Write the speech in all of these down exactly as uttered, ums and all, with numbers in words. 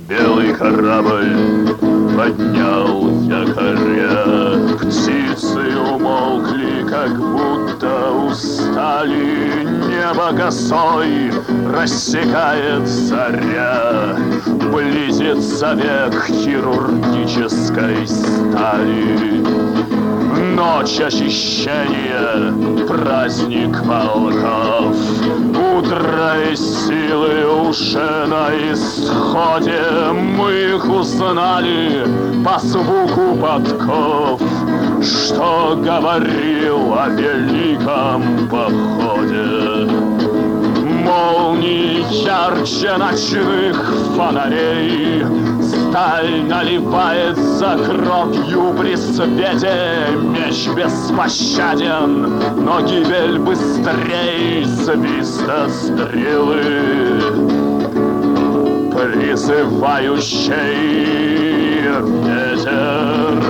белый корабль поднял якоря. Птицы умолкли, как будто устали. Небо косой рассекает заря. Близится век хирургической стали. Ночь очищения, праздник полков. Утро и силы уже на исходе. Мы их узнали по звуку подков, что говорил о великом походе. Молнии ярче ночных фонарей. Сталь наливается кровью при свете. Меч беспощаден, но гибель быстрей свиста стрелы, призывающий ветер.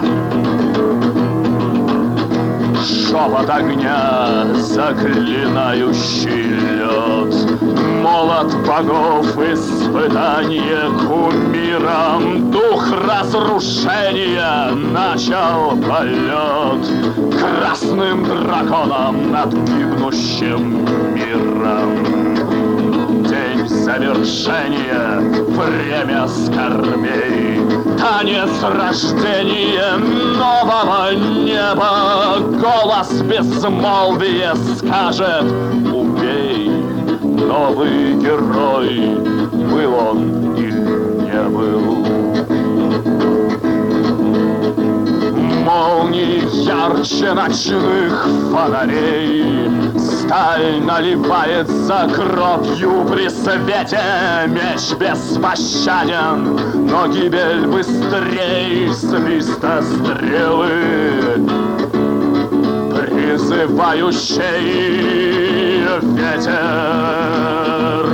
Шепот огня, заклинающий лед. Молот богов, испытание кумиром. Дух разрушения начал полет красным драконом над гибнущим миром. День завершения, время скорбей. Танец рождения нового неба. Голос безмолвия скажет: убей. Новый герой, был он или не был. Молнии ярче ночных фонарей. Сталь наливается кровью при свете. Меч беспощаден, но гибель быстрей свиста стрелы, призывающий ветер.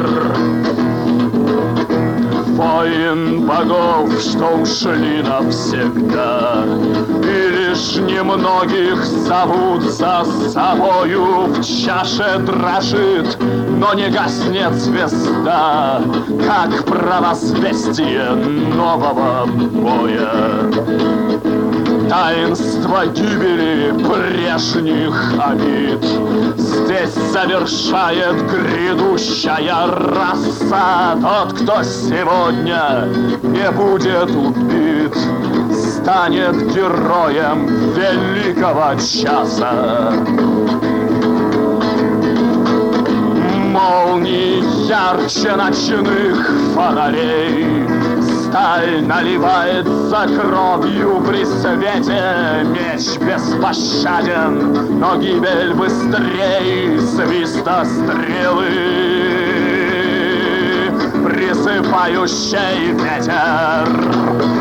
Воин богов, что ушли навсегда, и лишь немногих зовут за собою. В чаше дрожит, но не гаснет звезда, как провозвестие нового боя. Таинство гибели прежних обид здесь завершает грядущая раса. Тот, кто сегодня не будет убит, станет героем великого часа. Молнии ярче ночных фонарей. Сталь наливается кровью при свете. Меч беспощаден, но гибель быстрей свиста стрелы, призывающий ветер.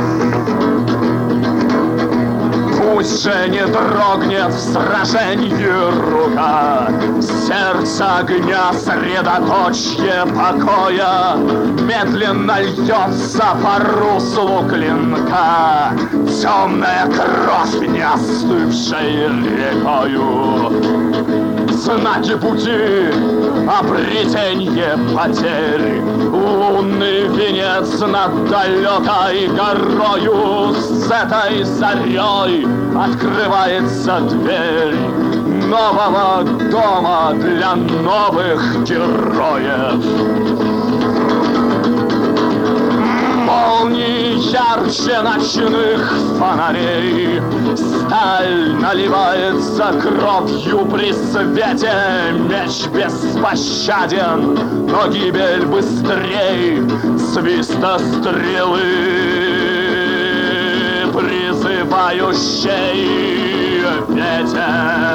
Пусть же не дрогнет в сражении рука. Сердце огня, средоточие покоя, медленно льется по руслу клинка. Темная кровь, не остывшей рекою. Знаки пути, обретенье потерь. Лунный венец над далекой горою. С этой зарей открывается дверь нового дома для новых героев. Молнии ярче ночных фонарей. Сталь наливается кровью при свете. Меч беспощаден, но гибель быстрей свиста стрелы, призывающий ветер.